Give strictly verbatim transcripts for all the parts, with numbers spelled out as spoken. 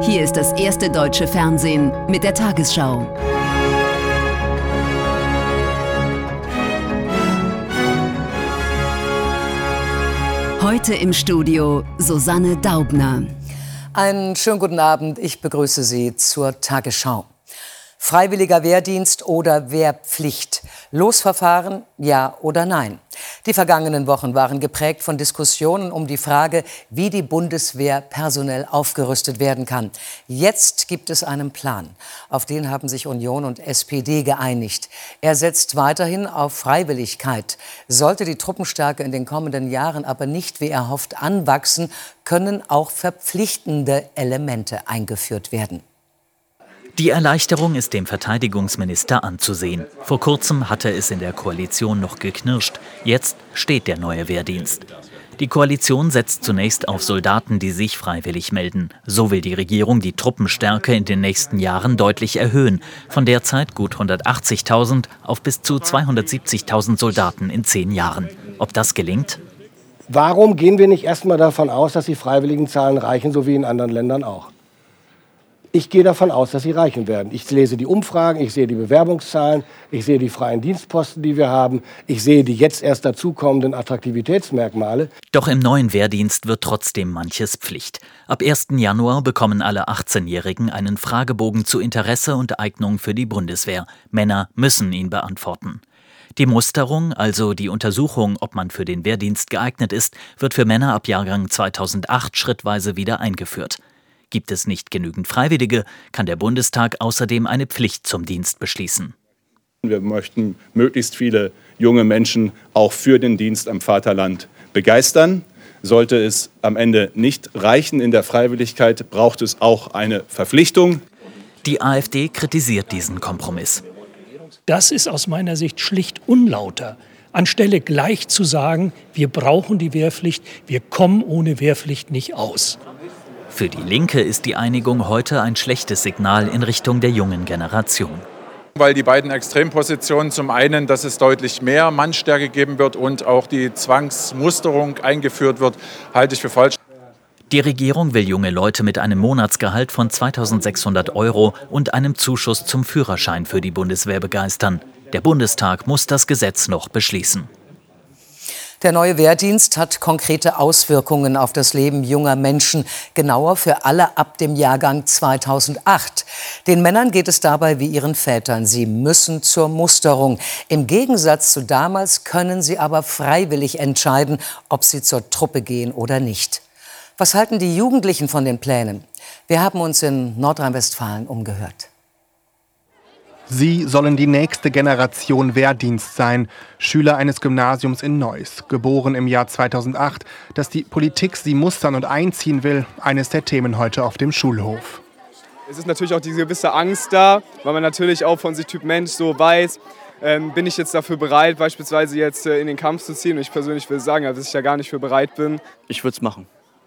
Hier ist das erste deutsche Fernsehen mit der Tagesschau. Heute im Studio Susanne Daubner. Einen schönen guten Abend, ich begrüße Sie zur Tagesschau. Freiwilliger Wehrdienst oder Wehrpflicht? Losverfahren, ja oder nein? Die vergangenen Wochen waren geprägt von Diskussionen um die Frage, wie die Bundeswehr personell aufgerüstet werden kann. Jetzt gibt es einen Plan. Auf den haben sich Union und S P D geeinigt. Er setzt weiterhin auf Freiwilligkeit. Sollte die Truppenstärke in den kommenden Jahren aber nicht wie erhofft anwachsen, können auch verpflichtende Elemente eingeführt werden. Die Erleichterung ist dem Verteidigungsminister anzusehen. Vor kurzem hatte es in der Koalition noch geknirscht. Jetzt steht der neue Wehrdienst. Die Koalition setzt zunächst auf Soldaten, die sich freiwillig melden. So will die Regierung die Truppenstärke in den nächsten Jahren deutlich erhöhen. Von derzeit gut hundertachtzigtausend auf bis zu zweihundertsiebzigtausend Soldaten in zehn Jahren. Ob das gelingt? Warum gehen wir nicht erst mal davon aus, dass die Freiwilligenzahlen reichen, so wie in anderen Ländern auch? Ich gehe davon aus, dass sie reichen werden. Ich lese die Umfragen, ich sehe die Bewerbungszahlen, ich sehe die freien Dienstposten, die wir haben. Ich sehe die jetzt erst dazukommenden Attraktivitätsmerkmale. Doch im neuen Wehrdienst wird trotzdem manches Pflicht. Ab ersten Januar bekommen alle achtzehnjährigen einen Fragebogen zu Interesse und Eignung für die Bundeswehr. Männer müssen ihn beantworten. Die Musterung, also die Untersuchung, ob man für den Wehrdienst geeignet ist, wird für Männer ab Jahrgang zweitausendacht schrittweise wieder eingeführt. Gibt es nicht genügend Freiwillige, kann der Bundestag außerdem eine Pflicht zum Dienst beschließen. Wir möchten möglichst viele junge Menschen auch für den Dienst am Vaterland begeistern. Sollte es am Ende nicht reichen in der Freiwilligkeit, braucht es auch eine Verpflichtung. Die AfD kritisiert diesen Kompromiss. Das ist aus meiner Sicht schlicht unlauter. Anstelle gleich zu sagen, wir brauchen die Wehrpflicht, wir kommen ohne Wehrpflicht nicht aus. Für die Linke ist die Einigung heute ein schlechtes Signal in Richtung der jungen Generation. Weil die beiden Extrempositionen, zum einen, dass es deutlich mehr Mannstärke geben wird und auch die Zwangsmusterung eingeführt wird, halte ich für falsch. Die Regierung will junge Leute mit einem Monatsgehalt von zweitausendsechshundert Euro und einem Zuschuss zum Führerschein für die Bundeswehr begeistern. Der Bundestag muss das Gesetz noch beschließen. Der neue Wehrdienst hat konkrete Auswirkungen auf das Leben junger Menschen, genauer für alle ab dem Jahrgang zweitausendacht. Den Männern geht es dabei wie ihren Vätern. Sie müssen zur Musterung. Im Gegensatz zu damals können sie aber freiwillig entscheiden, ob sie zur Truppe gehen oder nicht. Was halten die Jugendlichen von den Plänen? Wir haben uns in Nordrhein-Westfalen umgehört. Sie sollen die nächste Generation Wehrdienst sein. Schüler eines Gymnasiums in Neuss, geboren im Jahr zweitausendacht. Dass die Politik sie mustern und einziehen will, eines der Themen heute auf dem Schulhof. Es ist natürlich auch diese gewisse Angst da, weil man natürlich auch von sich Typ Mensch so weiß, ähm, bin ich jetzt dafür bereit, beispielsweise jetzt äh, in den Kampf zu ziehen. Und ich persönlich will sagen, dass ich da gar nicht für bereit bin. Ich würde es machen.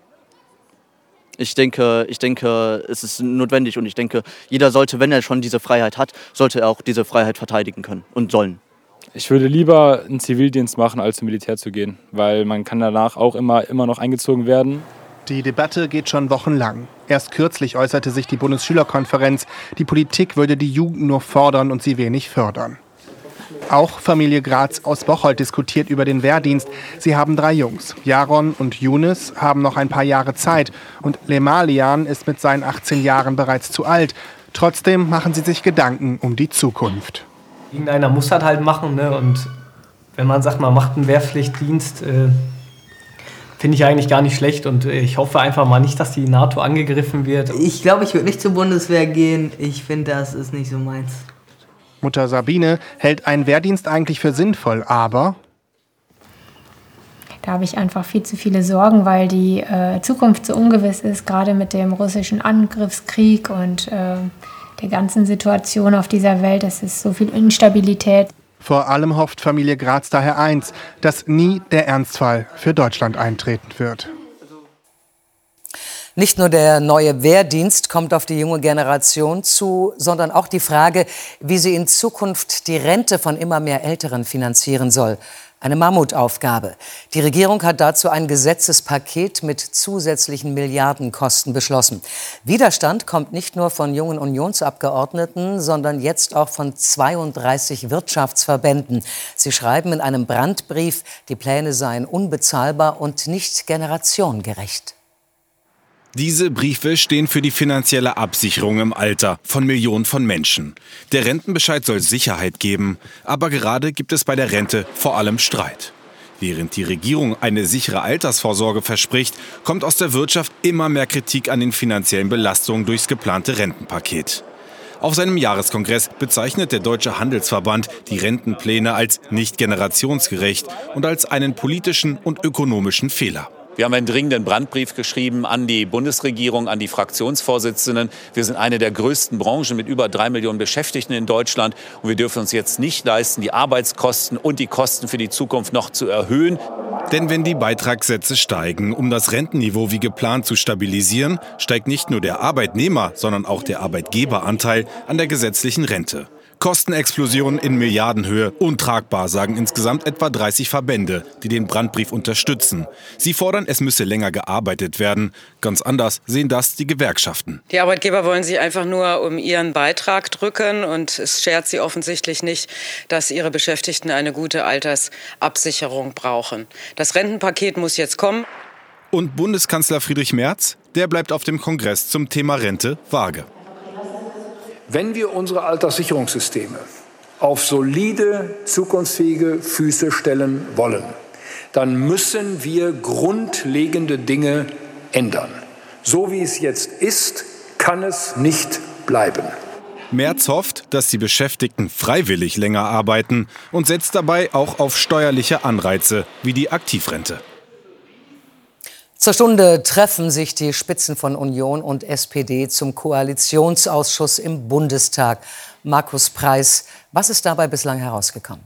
Ich denke, ich denke, es ist notwendig und ich denke, jeder sollte, wenn er schon diese Freiheit hat, sollte er auch diese Freiheit verteidigen können und sollen. Ich würde lieber einen Zivildienst machen, als zum Militär zu gehen, weil man kann danach auch immer, immer noch eingezogen werden. Die Debatte geht schon wochenlang. Erst kürzlich äußerte sich die Bundesschülerkonferenz, die Politik würde die Jugend nur fordern und sie wenig fördern. Auch Familie Graz aus Bocholt diskutiert über den Wehrdienst. Sie haben drei Jungs. Jaron und Younes haben noch ein paar Jahre Zeit. Und Lemalian ist mit seinen achtzehn Jahren bereits zu alt. Trotzdem machen sie sich Gedanken um die Zukunft. Irgendeiner muss das halt machen, ne? Und wenn man sagt, man macht einen Wehrpflichtdienst, äh, finde ich eigentlich gar nicht schlecht. Und äh, ich hoffe einfach mal nicht, dass die NATO angegriffen wird. Ich glaube, ich würde nicht zur Bundeswehr gehen. Ich finde, das ist nicht so meins. Mutter Sabine hält einen Wehrdienst eigentlich für sinnvoll, aber da habe ich einfach viel zu viele Sorgen, weil die äh, Zukunft so ungewiss ist, gerade mit dem russischen Angriffskrieg und äh, der ganzen Situation auf dieser Welt. Es ist so viel Instabilität. Vor allem hofft Familie Graz daher eins, dass nie der Ernstfall für Deutschland eintreten wird. Nicht nur der neue Wehrdienst kommt auf die junge Generation zu, sondern auch die Frage, wie sie in Zukunft die Rente von immer mehr Älteren finanzieren soll. Eine Mammutaufgabe. Die Regierung hat dazu ein Gesetzespaket mit zusätzlichen Milliardenkosten beschlossen. Widerstand kommt nicht nur von jungen Unionsabgeordneten, sondern jetzt auch von zweiunddreißig Wirtschaftsverbänden. Sie schreiben in einem Brandbrief, die Pläne seien unbezahlbar und nicht generationengerecht. Diese Briefe stehen für die finanzielle Absicherung im Alter von Millionen von Menschen. Der Rentenbescheid soll Sicherheit geben, aber gerade gibt es bei der Rente vor allem Streit. Während die Regierung eine sichere Altersvorsorge verspricht, kommt aus der Wirtschaft immer mehr Kritik an den finanziellen Belastungen durchs geplante Rentenpaket. Auf seinem Jahreskongress bezeichnet der Deutsche Handelsverband die Rentenpläne als nicht generationsgerecht und als einen politischen und ökonomischen Fehler. Wir haben einen dringenden Brandbrief geschrieben an die Bundesregierung, an die Fraktionsvorsitzenden. Wir sind eine der größten Branchen mit über drei Millionen Beschäftigten in Deutschland. Und wir dürfen uns jetzt nicht leisten, die Arbeitskosten und die Kosten für die Zukunft noch zu erhöhen. Denn wenn die Beitragssätze steigen, um das Rentenniveau wie geplant zu stabilisieren, steigt nicht nur der Arbeitnehmer, sondern auch der Arbeitgeberanteil an der gesetzlichen Rente. Kostenexplosion in Milliardenhöhe, untragbar, sagen insgesamt etwa dreißig Verbände, die den Brandbrief unterstützen. Sie fordern, es müsse länger gearbeitet werden. Ganz anders sehen das die Gewerkschaften. Die Arbeitgeber wollen sich einfach nur um ihren Beitrag drücken und es schert sie offensichtlich nicht, dass ihre Beschäftigten eine gute Altersabsicherung brauchen. Das Rentenpaket muss jetzt kommen. Und Bundeskanzler Friedrich Merz, der bleibt auf dem Kongress zum Thema Rente vage. Wenn wir unsere Alterssicherungssysteme auf solide, zukunftsfähige Füße stellen wollen, dann müssen wir grundlegende Dinge ändern. So wie es jetzt ist, kann es nicht bleiben. Merz hofft, dass die Beschäftigten freiwillig länger arbeiten und setzt dabei auch auf steuerliche Anreize wie die Aktivrente. Zur Stunde treffen sich die Spitzen von Union und S P D zum Koalitionsausschuss im Bundestag. Markus Preis, was ist dabei bislang herausgekommen?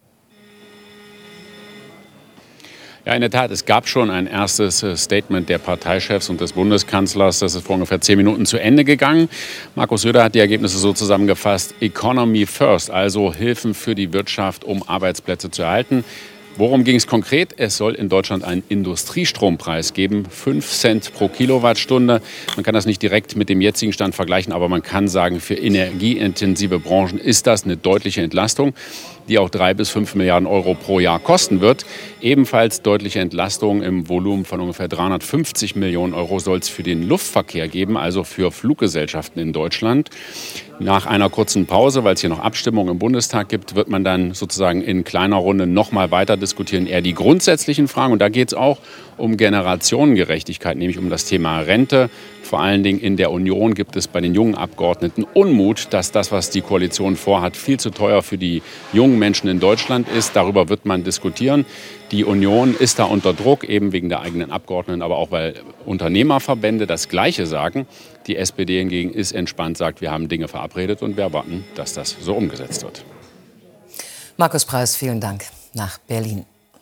Ja, in der Tat, es gab schon ein erstes Statement der Parteichefs und des Bundeskanzlers. Das ist vor ungefähr zehn Minuten zu Ende gegangen. Markus Söder hat die Ergebnisse so zusammengefasst: Economy first, also Hilfen für die Wirtschaft, um Arbeitsplätze zu erhalten. Worum ging es konkret? Es soll in Deutschland einen Industriestrompreis geben, fünf Cent pro Kilowattstunde. Man kann das nicht direkt mit dem jetzigen Stand vergleichen, aber man kann sagen, für energieintensive Branchen ist das eine deutliche Entlastung, die auch drei bis fünf Milliarden Euro pro Jahr kosten wird. Ebenfalls deutliche Entlastung im Volumen von ungefähr dreihundertfünfzig Millionen Euro soll es für den Luftverkehr geben, also für Fluggesellschaften in Deutschland. Nach einer kurzen Pause, weil es hier noch Abstimmungen im Bundestag gibt, wird man dann sozusagen in kleiner Runde noch mal weiter diskutieren, eher die grundsätzlichen Fragen. Und da geht es auch um Generationengerechtigkeit, nämlich um das Thema Rente. Vor allen Dingen in der Union gibt es bei den jungen Abgeordneten Unmut, dass das, was die Koalition vorhat, viel zu teuer für die jungen Menschen in Deutschland ist. Darüber wird man diskutieren. Die Union ist da unter Druck, eben wegen der eigenen Abgeordneten, aber auch weil Unternehmerverbände das Gleiche sagen. Die S P D hingegen ist entspannt, sagt, wir haben Dinge verabredet und wir erwarten, dass das so umgesetzt wird. Markus Preis, vielen Dank nach Berlin.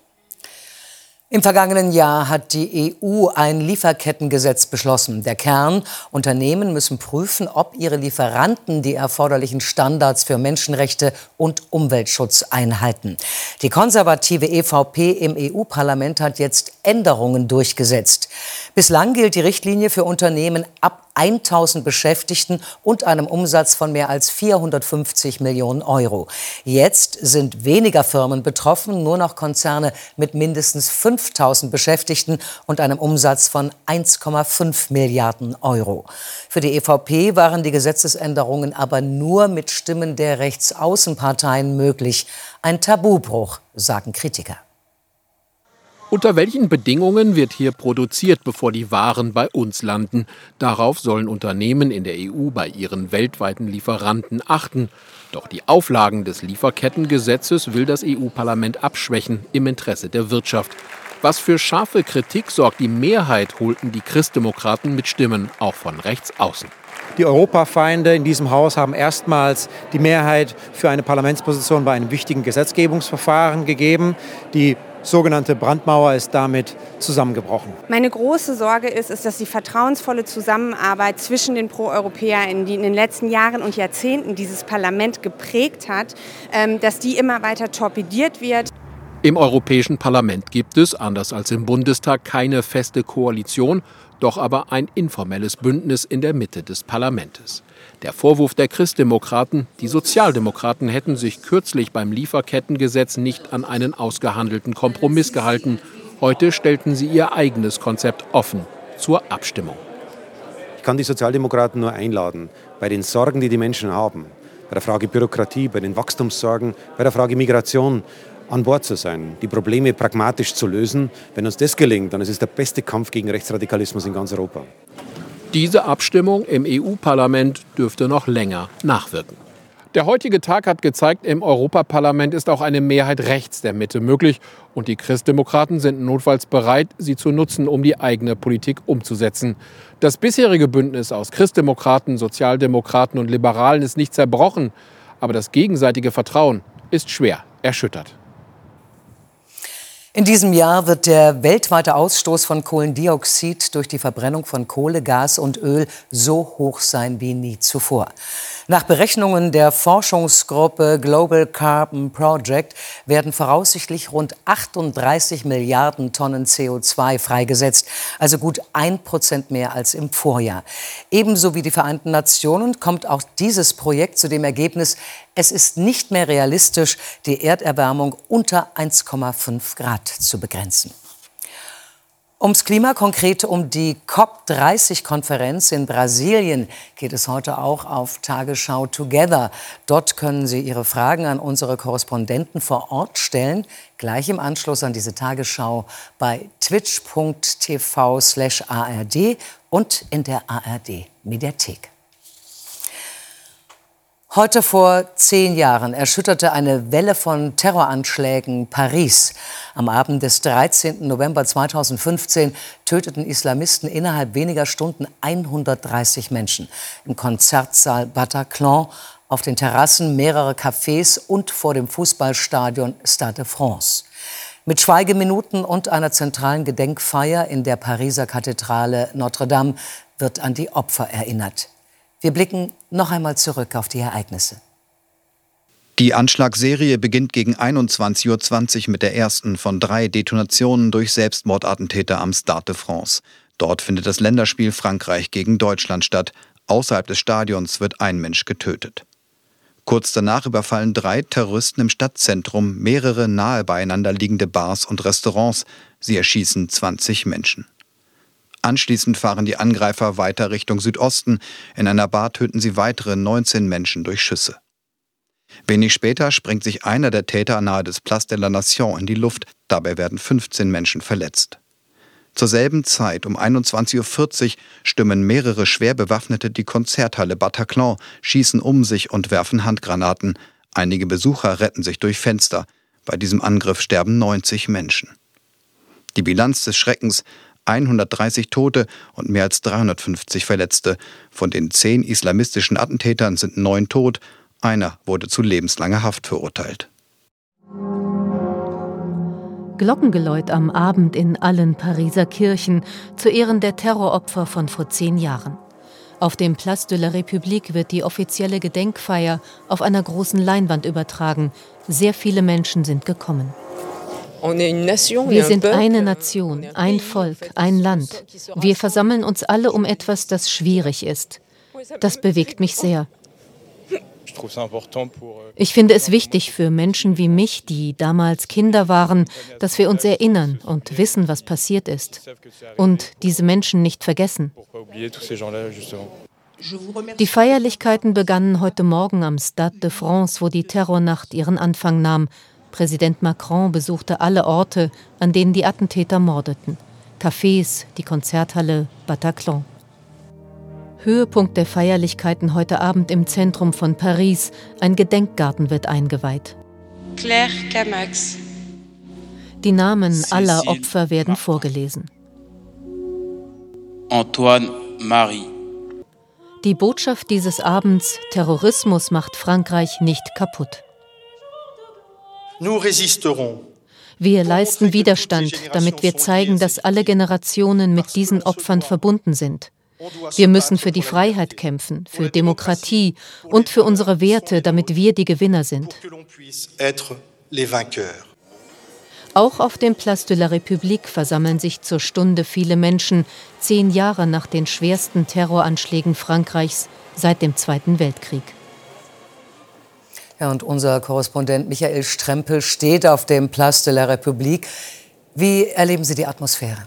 Im vergangenen Jahr hat die E U ein Lieferkettengesetz beschlossen. Der Kern: Unternehmen müssen prüfen, ob ihre Lieferanten die erforderlichen Standards für Menschenrechte und Umweltschutz einhalten. Die konservative E V P im E U-Parlament hat jetzt Änderungen durchgesetzt. Bislang gilt die Richtlinie für Unternehmen ab tausend Beschäftigten und einem Umsatz von mehr als vierhundertfünfzig Millionen Euro. Jetzt sind weniger Firmen betroffen, nur noch Konzerne mit mindestens fünftausend Beschäftigten und einem Umsatz von eins Komma fünf Milliarden Euro. Für die E V P waren die Gesetzesänderungen aber nur mit Stimmen der Rechtsaußenparteien möglich. Ein Tabubruch, sagen Kritiker. Unter welchen Bedingungen wird hier produziert, bevor die Waren bei uns landen? Darauf sollen Unternehmen in der E U bei ihren weltweiten Lieferanten achten. Doch die Auflagen des Lieferkettengesetzes will das E U-Parlament abschwächen im Interesse der Wirtschaft. Was für scharfe Kritik sorgt, die Mehrheit holten die Christdemokraten mit Stimmen auch von rechts außen. Die Europafeinde in diesem Haus haben erstmals die Mehrheit für eine Parlamentsposition bei einem wichtigen Gesetzgebungsverfahren gegeben. Die sogenannte Brandmauer ist damit zusammengebrochen. Meine große Sorge ist, ist, dass die vertrauensvolle Zusammenarbeit zwischen den Pro-Europäern, die in den letzten Jahren und Jahrzehnten dieses Parlament geprägt hat, dass die immer weiter torpediert wird. Im Europäischen Parlament gibt es, anders als im Bundestag, keine feste Koalition, doch aber ein informelles Bündnis in der Mitte des Parlaments. Der Vorwurf der Christdemokraten, die Sozialdemokraten hätten sich kürzlich beim Lieferkettengesetz nicht an einen ausgehandelten Kompromiss gehalten. Heute stellten sie ihr eigenes Konzept offen zur Abstimmung. Ich kann die Sozialdemokraten nur einladen, bei den Sorgen, die die Menschen haben, bei der Frage Bürokratie, bei den Wachstumssorgen, bei der Frage Migration, an Bord zu sein, die Probleme pragmatisch zu lösen. Wenn uns das gelingt, dann ist es der beste Kampf gegen Rechtsradikalismus in ganz Europa. Diese Abstimmung im E U-Parlament dürfte noch länger nachwirken. Der heutige Tag hat gezeigt, im Europaparlament ist auch eine Mehrheit rechts der Mitte möglich. Und die Christdemokraten sind notfalls bereit, sie zu nutzen, um die eigene Politik umzusetzen. Das bisherige Bündnis aus Christdemokraten, Sozialdemokraten und Liberalen ist nicht zerbrochen. Aber das gegenseitige Vertrauen ist schwer erschüttert. In diesem Jahr wird der weltweite Ausstoß von Kohlendioxid durch die Verbrennung von Kohle, Gas und Öl so hoch sein wie nie zuvor. Nach Berechnungen der Forschungsgruppe Global Carbon Project werden voraussichtlich rund achtunddreißig Milliarden Tonnen C O zwei freigesetzt, also gut ein Prozent mehr als im Vorjahr. Ebenso wie die Vereinten Nationen kommt auch dieses Projekt zu dem Ergebnis, es ist nicht mehr realistisch, die Erderwärmung unter eins Komma fünf Grad zu begrenzen. Ums Klima, konkret um die COP dreißig-Konferenz in Brasilien, geht es heute auch auf Tagesschau Together. Dort können Sie Ihre Fragen an unsere Korrespondenten vor Ort stellen, gleich im Anschluss an diese Tagesschau bei twitch punkt tv slash A R D und in der A R D-Mediathek. Heute vor zehn Jahren erschütterte eine Welle von Terroranschlägen Paris. Am Abend des dreizehnten November zweitausendfünfzehn töteten Islamisten innerhalb weniger Stunden hundertdreißig Menschen. Im Konzertsaal Bataclan, auf den Terrassen mehrerer Cafés und vor dem Fußballstadion Stade de France. Mit Schweigeminuten und einer zentralen Gedenkfeier in der Pariser Kathedrale Notre-Dame wird an die Opfer erinnert. Wir blicken noch einmal zurück auf die Ereignisse. Die Anschlagsserie beginnt gegen einundzwanzig Uhr zwanzig mit der ersten von drei Detonationen durch Selbstmordattentäter am Stade de France. Dort findet das Länderspiel Frankreich gegen Deutschland statt. Außerhalb des Stadions wird ein Mensch getötet. Kurz danach überfallen drei Terroristen im Stadtzentrum mehrere nahe beieinander liegende Bars und Restaurants. Sie erschießen zwanzig Menschen. Anschließend fahren die Angreifer weiter Richtung Südosten. In einer Bar töten sie weitere neunzehn Menschen durch Schüsse. Wenig später sprengt sich einer der Täter nahe des Place de la Nation in die Luft. Dabei werden fünfzehn Menschen verletzt. Zur selben Zeit, um einundzwanzig Uhr vierzig, stürmen mehrere schwer Bewaffnete die Konzerthalle Bataclan, schießen um sich und werfen Handgranaten. Einige Besucher retten sich durch Fenster. Bei diesem Angriff sterben neunzig Menschen. Die Bilanz des Schreckens: hundertdreißig Tote und mehr als dreihundertfünfzig Verletzte. Von den zehn islamistischen Attentätern sind neun tot. Einer wurde zu lebenslanger Haft verurteilt. Glockengeläut am Abend in allen Pariser Kirchen zu Ehren der Terroropfer von vor zehn Jahren. Auf dem Place de la République wird die offizielle Gedenkfeier auf einer großen Leinwand übertragen. Sehr viele Menschen sind gekommen. Wir sind eine Nation, ein Volk, ein Land. Wir versammeln uns alle um etwas, das schwierig ist. Das bewegt mich sehr. Ich finde es wichtig für Menschen wie mich, die damals Kinder waren, dass wir uns erinnern und wissen, was passiert ist. Und diese Menschen nicht vergessen. Die Feierlichkeiten begannen heute Morgen am Stade de France, wo die Terrornacht ihren Anfang nahm. Präsident Macron besuchte alle Orte, an denen die Attentäter mordeten. Cafés, die Konzerthalle Bataclan. Höhepunkt der Feierlichkeiten heute Abend im Zentrum von Paris. Ein Gedenkgarten wird eingeweiht. Claire Camax. Die Namen aller Opfer werden vorgelesen. Antoine Marie. Die Botschaft dieses Abends: Terrorismus macht Frankreich nicht kaputt. Wir leisten Widerstand, damit wir zeigen, dass alle Generationen mit diesen Opfern verbunden sind. Wir müssen für die Freiheit kämpfen, für Demokratie und für unsere Werte, damit wir die Gewinner sind. Auch auf dem Place de la République versammeln sich zur Stunde viele Menschen, zehn Jahre nach den schwersten Terroranschlägen Frankreichs seit dem Zweiten Weltkrieg. Ja, und unser Korrespondent Michael Strempel steht auf dem Place de la République. Wie erleben Sie die Atmosphäre?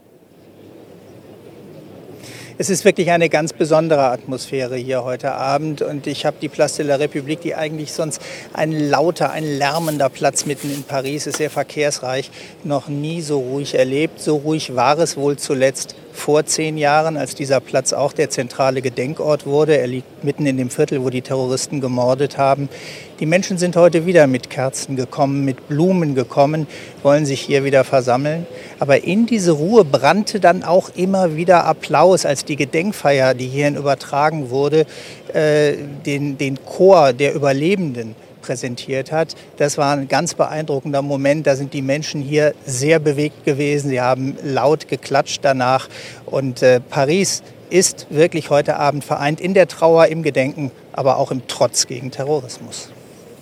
Es ist wirklich eine ganz besondere Atmosphäre hier heute Abend und ich habe die Place de la République, die eigentlich sonst ein lauter, ein lärmender Platz mitten in Paris ist, sehr verkehrsreich, noch nie so ruhig erlebt. So ruhig war es wohl zuletzt vor zehn Jahren, als dieser Platz auch der zentrale Gedenkort wurde. Er liegt mitten in dem Viertel, wo die Terroristen gemordet haben. Die Menschen sind heute wieder mit Kerzen gekommen, mit Blumen gekommen, wollen sich hier wieder versammeln. Aber in diese Ruhe brannte dann auch immer wieder Applaus, als die Gedenkfeier, die hierhin übertragen wurde, äh, den, den Chor der Überlebenden präsentiert hat. Das war ein ganz beeindruckender Moment. Da sind die Menschen hier sehr bewegt gewesen. Sie haben laut geklatscht danach. Und äh, Paris ist wirklich heute Abend vereint in der Trauer, im Gedenken, aber auch im Trotz gegen Terrorismus.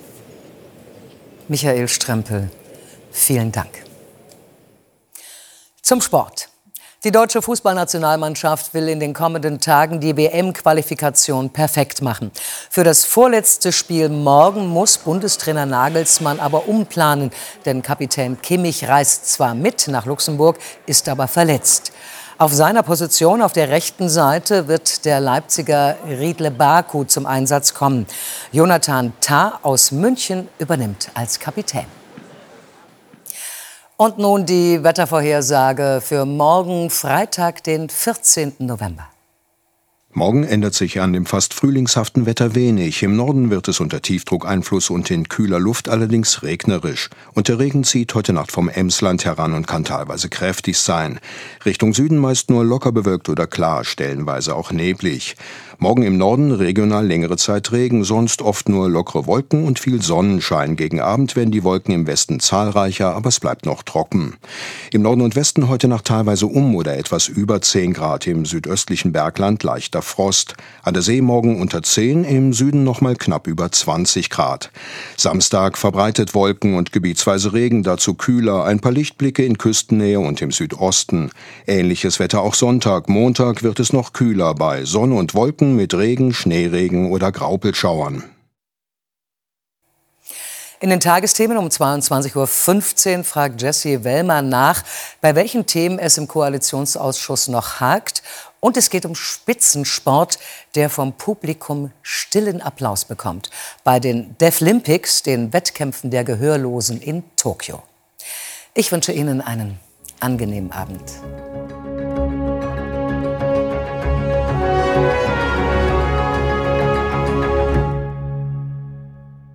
Michael Strempel, vielen Dank. Zum Sport. Die deutsche Fußballnationalmannschaft will in den kommenden Tagen die W M-Qualifikation perfekt machen. Für das vorletzte Spiel morgen muss Bundestrainer Nagelsmann aber umplanen. Denn Kapitän Kimmich reist zwar mit nach Luxemburg, ist aber verletzt. Auf seiner Position auf der rechten Seite wird der Leipziger Riedle Baku zum Einsatz kommen. Jonathan Tah aus München übernimmt als Kapitän. Und nun die Wettervorhersage für morgen, Freitag, den vierzehnten November. Morgen ändert sich an dem fast frühlingshaften Wetter wenig. Im Norden wird es unter Tiefdruckeinfluss und in kühler Luft allerdings regnerisch. Und der Regen zieht heute Nacht vom Emsland heran und kann teilweise kräftig sein. Richtung Süden meist nur locker bewölkt oder klar, stellenweise auch neblig. Morgen im Norden regional längere Zeit Regen, sonst oft nur lockere Wolken und viel Sonnenschein. Gegen Abend werden die Wolken im Westen zahlreicher, aber es bleibt noch trocken. Im Norden und Westen heute Nacht teilweise um oder etwas über zehn Grad, im südöstlichen Bergland leichter Frost. An der See morgen unter zehn, im Süden nochmal knapp über zwanzig Grad. Samstag verbreitet Wolken und gebietsweise Regen, dazu kühler, ein paar Lichtblicke in Küstennähe und im Südosten. Ähnliches Wetter auch Sonntag. Montag wird es noch kühler bei Sonne und Wolken mit Regen, Schneeregen oder Graupelschauern. In den Tagesthemen um zweiundzwanzig Uhr fünfzehn fragt Jessie Wellmer nach, bei welchen Themen es im Koalitionsausschuss noch hakt. Und es geht um Spitzensport, der vom Publikum stillen Applaus bekommt. Bei den Deaflympics, den Wettkämpfen der Gehörlosen in Tokio. Ich wünsche Ihnen einen angenehmen Abend.